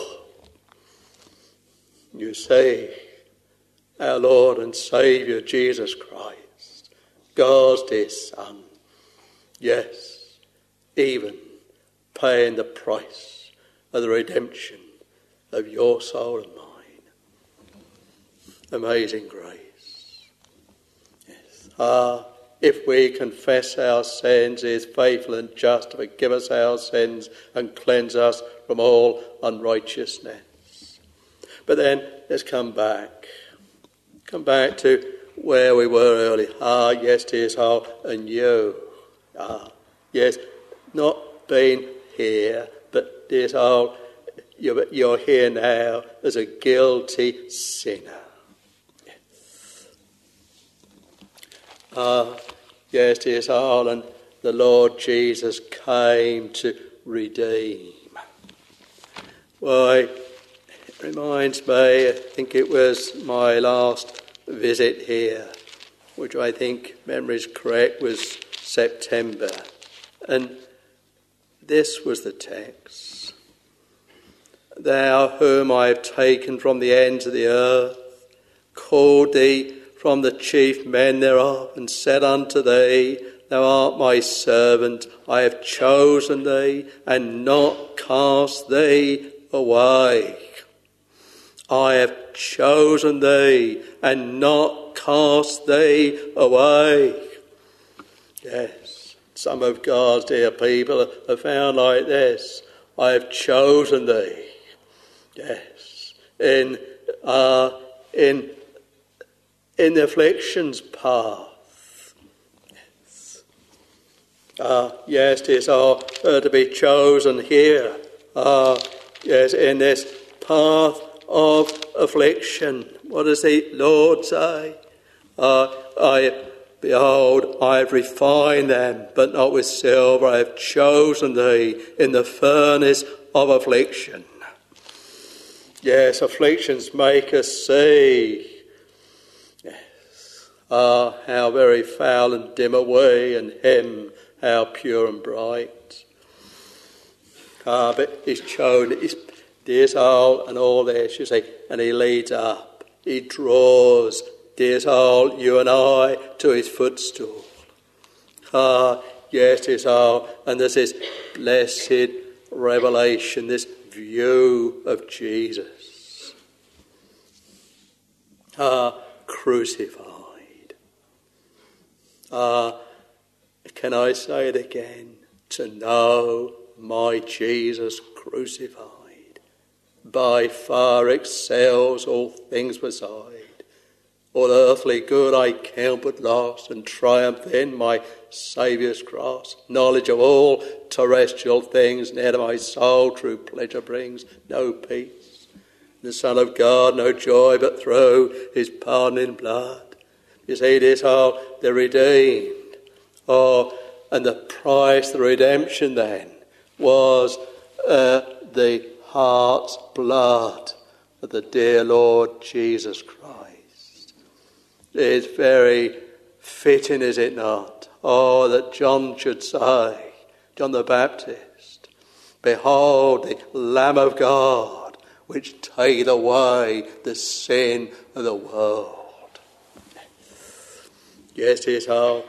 You say, our Lord and Saviour Jesus Christ, God's dear Son. Yes, even paying the price of the redemption of your soul and mine. Amazing grace. Yes. If we confess our sins, he is faithful and just to forgive us our sins and cleanse us from all unrighteousness. But then let's come back. Come back to where we were earlier. Yes, dear soul, and you. Yes, not being here, but dear soul, you're here now as a guilty sinner. Yes, dear soul, and the Lord Jesus came to redeem. Why, it reminds me, I think it was my last visit here, which I think, memory is correct, was September. And this was the text. Thou whom I have taken from the ends of the earth, called thee from the chief men thereof, and said unto thee, Thou art my servant, I have chosen thee, and not cast thee away. I have chosen thee, and not cast thee away. Yes, some of God's dear people are found like this. I have chosen thee. Yes, in the affliction's path. Yes, it is to be chosen here. Yes, in this path of affliction. What does the Lord say? Behold, I have refined them, but not with silver. I have chosen thee in the furnace of affliction. Yes, afflictions make us see. How very foul and dim are we, and him how pure and bright. But he's chosen his dear soul and all this, you see, and he leads up. He draws, dear soul, you and I, to his footstool. Yes, dear soul, and there's this blessed revelation, this view of Jesus. Crucified. Can I say it again? To know my Jesus crucified by far excels all things beside. All earthly good I count but loss, and triumph in my Saviour's cross. Knowledge of all terrestrial things, near to my soul true pleasure brings. No peace, the Son of God, no joy but through his pardoning blood. You see, this all the redeemed. And the price, the redemption then, was the heart's blood of the dear Lord Jesus Christ. It is very fitting, is it not? That John should say, John the Baptist, Behold the Lamb of God, which taketh away the sin of the world. Yes, it's all.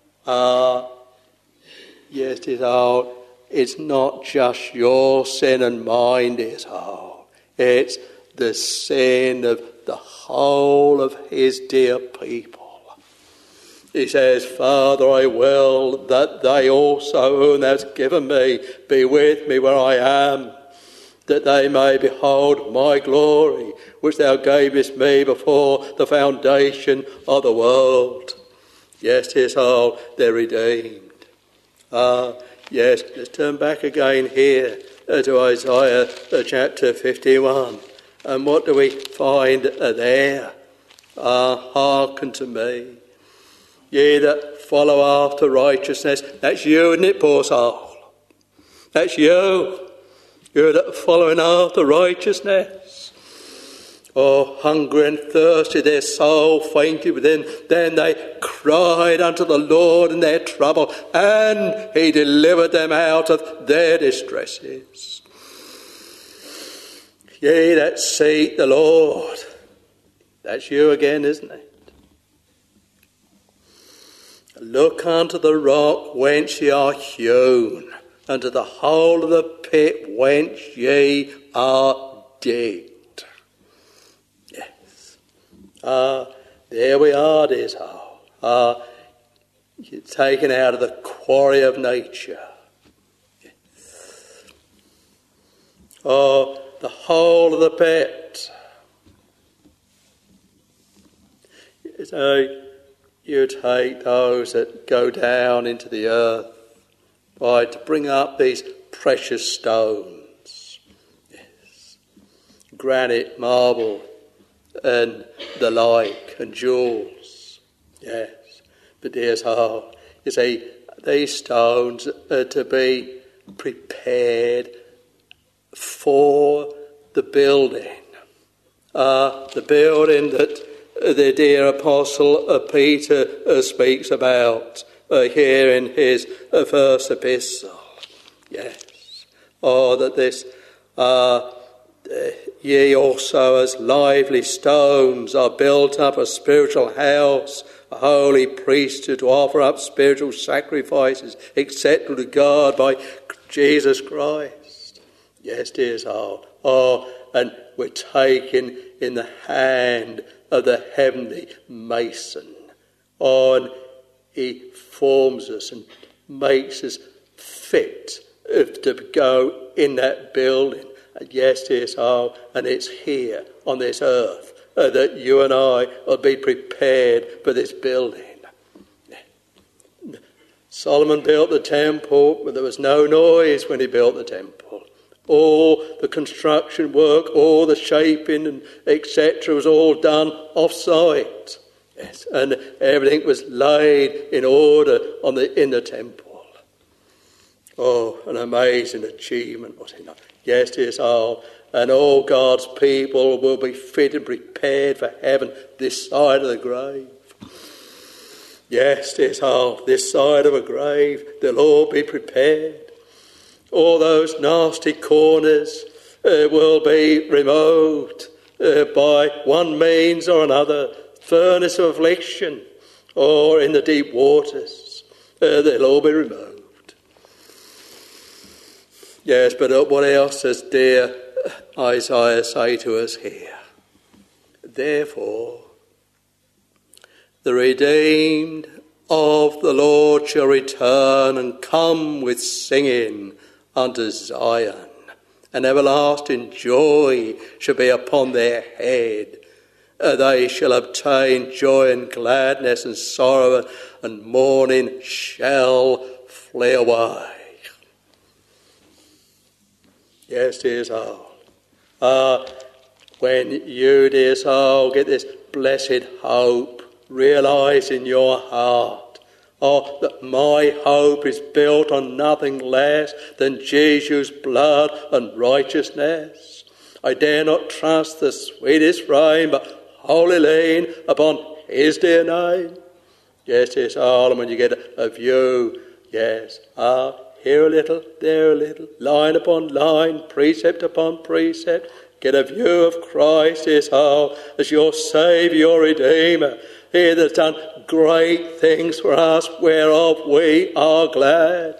Yes, it's all. It's not just your sin and mine, it's all. It's the sin of the whole of his dear people. He says, Father, I will that they also whom thou hast given me be with me where I am, that they may behold my glory, which thou gavest me before the foundation of the world. Yes, tis all, they're redeemed. Yes, let's turn back again here to Isaiah chapter 51. And what do we find there? Hearken to me, ye that follow after righteousness. That's you, isn't it, poor soul? That's you. You that are following after righteousness. Hungry and thirsty, their soul fainted within. Then they cried unto the Lord in their trouble, and he delivered them out of their distresses. Ye that seek the Lord. That's you again, isn't it? Look unto the rock whence ye are hewn, and to the hole of the pit whence ye are digged. Yes. There we are, dear soul. You're taken out of the quarry of nature. Yes. The hole of the pit. So you take those that go down into the earth to bring up these precious stones. Yes. Granite, marble, and the like, and jewels. Yes. But dear soul, you see, these stones are to be prepared for the building. The building that the dear Apostle Peter speaks about here in his first epistle. Yes. That this, ye also as lively stones are built up a spiritual house, a holy priesthood to offer up spiritual sacrifices, etc. to God by Jesus Christ. Yes, dear soul. And we're taken in the hand of the heavenly mason. And he forms us and makes us fit to go in that building. And yes, dear soul, and it's here on this earth that you and I will be prepared for this building. Solomon built the temple, but there was no noise when he built the temple. All the construction work, all the shaping and etc. was all done off-site. Yes, and everything was laid in order in the temple. An amazing achievement, was it not? Yes, dear soul. And all God's people will be fit and prepared for heaven this side of the grave. Yes, dear soul, this side of a grave, they'll all be prepared. All those nasty corners will be removed by one means or another, furnace of affliction, or in the deep waters. They'll all be removed. Yes, but what else does dear Isaiah say to us here? Therefore, the redeemed of the Lord shall return and come with singing unto Zion, and everlasting joy shall be upon their head. They shall obtain joy and gladness, and sorrow and mourning shall flee away. Yes, dear soul. When you, dear soul, get this blessed hope realised in your heart, that my hope is built on nothing less than Jesus' blood and righteousness. I dare not trust the sweetest frame, but wholly lean upon his dear name. Yes, dear soul, and when you get a view, yes, here a little, there a little, line upon line, precept upon precept, get a view of Christ, dear soul, as your Saviour, your Redeemer. He that has done great things for us, whereof we are glad.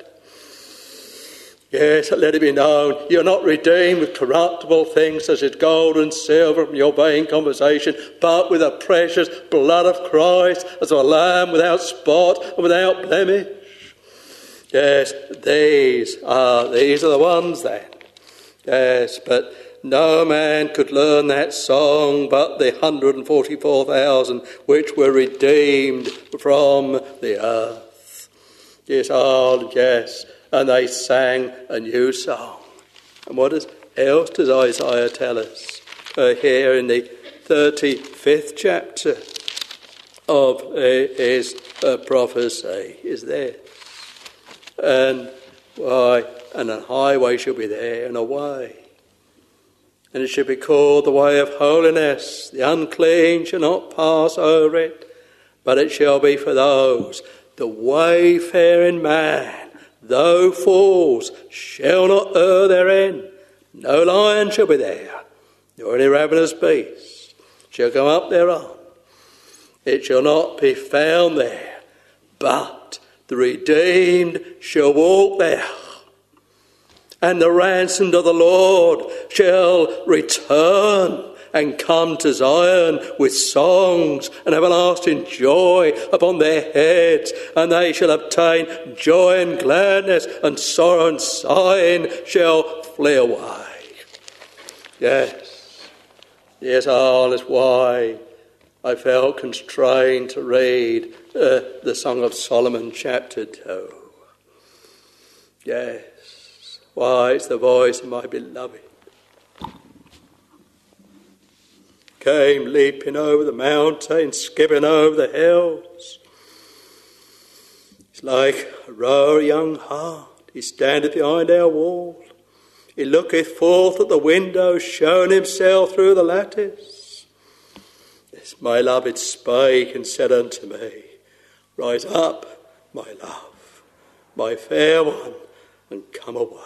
Yes, let it be known, you're not redeemed with corruptible things such as gold and silver from your vain conversation, but with the precious blood of Christ, as of a lamb without spot and without blemish. Yes, these are the ones then. Yes, but no man could learn that song but the 144,000 which were redeemed from the earth. Yes, yes, and they sang a new song. And what else does Isaiah tell us here in the 35th chapter of his prophecy is this? And a highway shall be there, and a way. And it shall be called the way of holiness. The unclean shall not pass over it, but it shall be for those, the wayfaring man, though falls, shall not err therein. No lion shall be there, nor any ravenous beast shall go up thereon. It shall not be found there, but the redeemed shall walk there. And the ransomed of the Lord shall return and come to Zion with songs and everlasting joy upon their heads, and they shall obtain joy and gladness, and sorrow and sighing shall flee away. Yes, all is why I felt constrained to read the Song of Solomon, chapter 2. Yes, why it's the voice of my beloved. Came leaping over the mountains, skipping over the hills. He's like a roe young hart. He standeth behind our wall. He looketh forth at the window, showing himself through the lattice. This my beloved spake and said unto me, Rise up, my love, my fair one, and come away.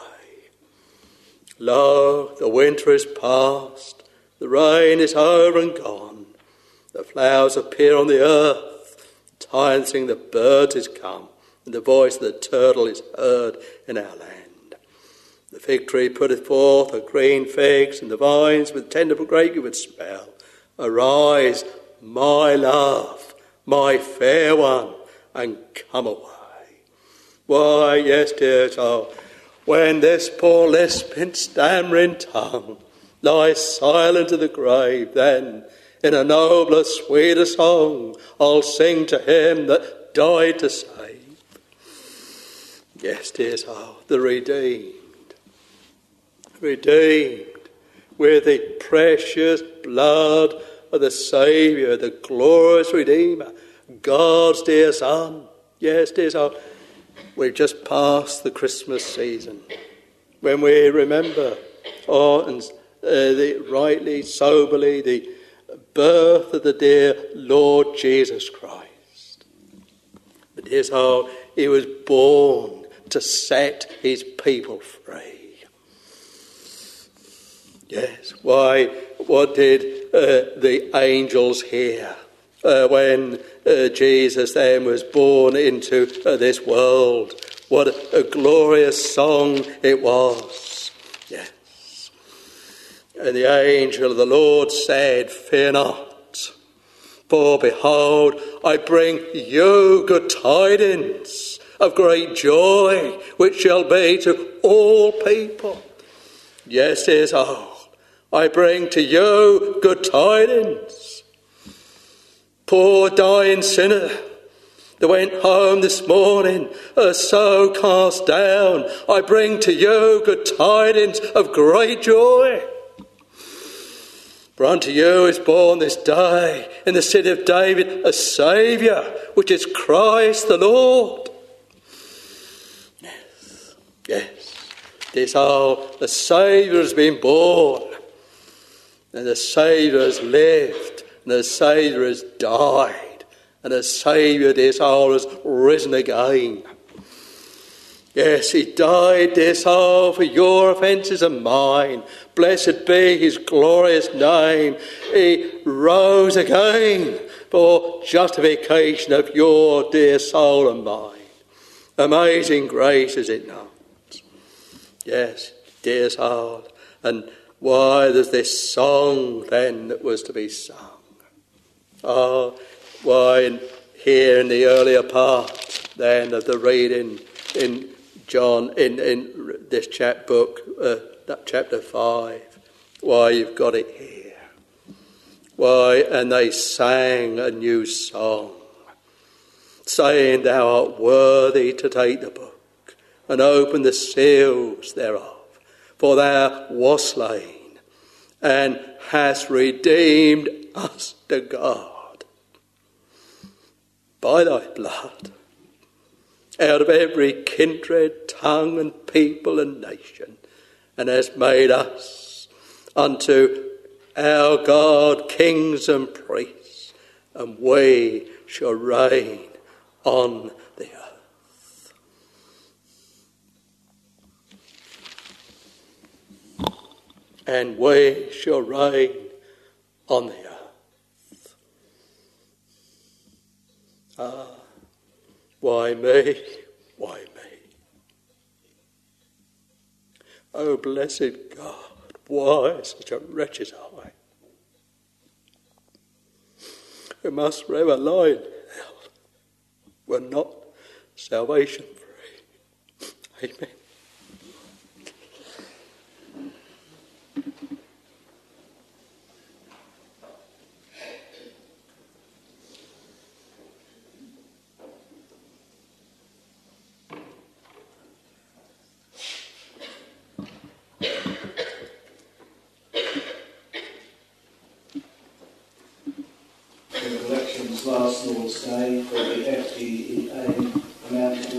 Lo, the winter is past. The rain is over and gone. The flowers appear on the earth. The time to sing the birds is come, and the voice of the turtle is heard in our land. The fig tree putteth forth her green figs, and the vines with tender grape with smell. Arise, my love, my fair one, and come away. Why, yes, dear child, when this poor lisping, stammering tongue lies silent to the grave, then in a nobler, sweeter song I'll sing to him that died to save. Yes, dear soul, the redeemed with the precious blood of the Saviour, the glorious Redeemer, God's dear Son. Yes, dear soul, we've just passed the Christmas season when we remember rightly, soberly, the birth of the dear Lord Jesus Christ. But here's how he was born to set his people free. Yes, why, what did the angels hear when Jesus then was born into this world? What a glorious song it was. Yes. And the angel of the Lord said, Fear not, for behold, I bring you good tidings of great joy, which shall be to all people. Yes, dear soul, I bring to you good tidings. Poor dying sinner that went home this morning, so cast down, I bring to you good tidings of great joy. For unto you is born this day in the city of David a Saviour, which is Christ the Lord. Yes, this all, the Saviour has been born, and the Saviour has lived, and the Saviour has died, and the Saviour, this all, has risen again. Yes, he died, dear soul, for your offences and mine. Blessed be his glorious name. He rose again for justification of your dear soul and mine. Amazing grace, is it not? Yes, dear soul. And why there's this song then that was to be sung. Oh, why here in the earlier part then of the reading in John, in this book, chapter 5, why you've got it here. Why, and they sang a new song, saying, Thou art worthy to take the book and open the seals thereof, for thou wast slain and hast redeemed us to God by thy blood, out of every kindred, tongue and people and nation, and has made us unto our God kings and priests, and we shall reign on the earth. And we shall reign on the earth. Why me? Why me? O blessed God, why such a wretch as I, who must forever lie in hell, were not salvation free? Amen. Last Lord's Day for the FDEA amounted to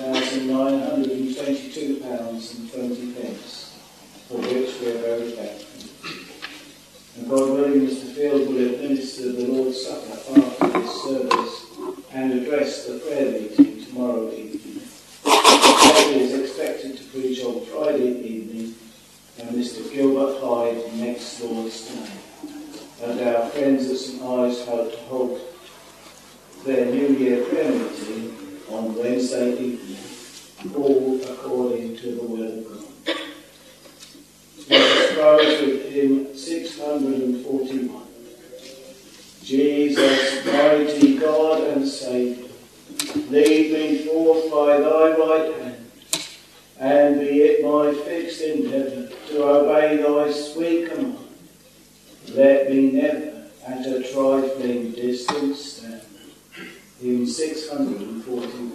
£1,922.20, for which we are very thankful. And God willing, Mr. Field will administer the Lord's Supper after this service and address the prayer meeting tomorrow evening. He is expected to preach on Friday evening, and Mr. Gilbert Hyde next Lord's Day. And our friends at St Ives hope to hold their New Year prayer meeting on Wednesday evening, all according to the will of God. Let us close with hymn 641. Jesus, mighty God and Saviour, lead me forth by thy right hand, and be it my fixed endeavour to obey thy sweet command. Let me never at a trifling distance stand. Hymn 641.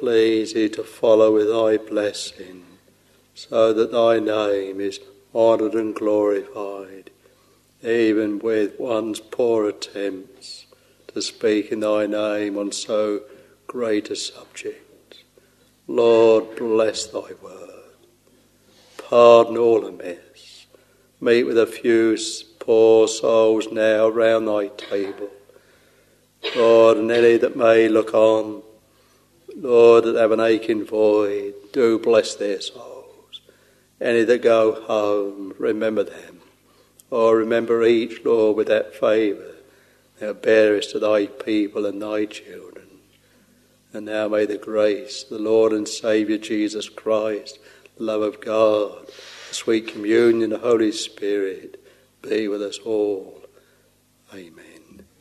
please thee to follow with thy blessing, so that thy name is honoured and glorified, even with one's poor attempts to speak in thy name on so great a subject. Lord, bless thy word. Pardon all amiss. Meet with a few poor souls now round thy table. Lord, and any that may look on, Lord, that have an aching void, do bless their souls. Any that go home, remember them. Or remember each, Lord, with that favour thou bearest to thy people and thy children. And now may the grace of the Lord and Saviour Jesus Christ, the love of God, the sweet communion of the Holy Spirit be with us all. Amen.